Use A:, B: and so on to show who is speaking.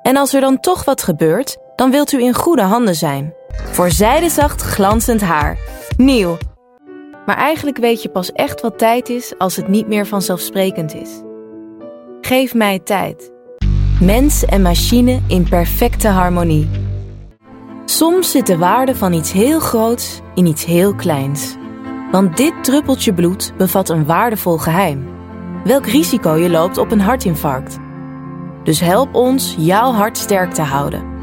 A: En als er dan toch wat gebeurt, dan wilt u in goede handen zijn. Voor zijdezacht glanzend haar. Nieuw. Maar eigenlijk weet je pas echt wat tijd is als het niet meer vanzelfsprekend is. Geef mij tijd. Mens en machine in perfecte harmonie. Soms zit de waarde van iets heel groots in iets heel kleins. Want dit druppeltje bloed bevat een waardevol geheim. Welk risico je loopt op een hartinfarct. Dus help ons jouw hart sterk te houden.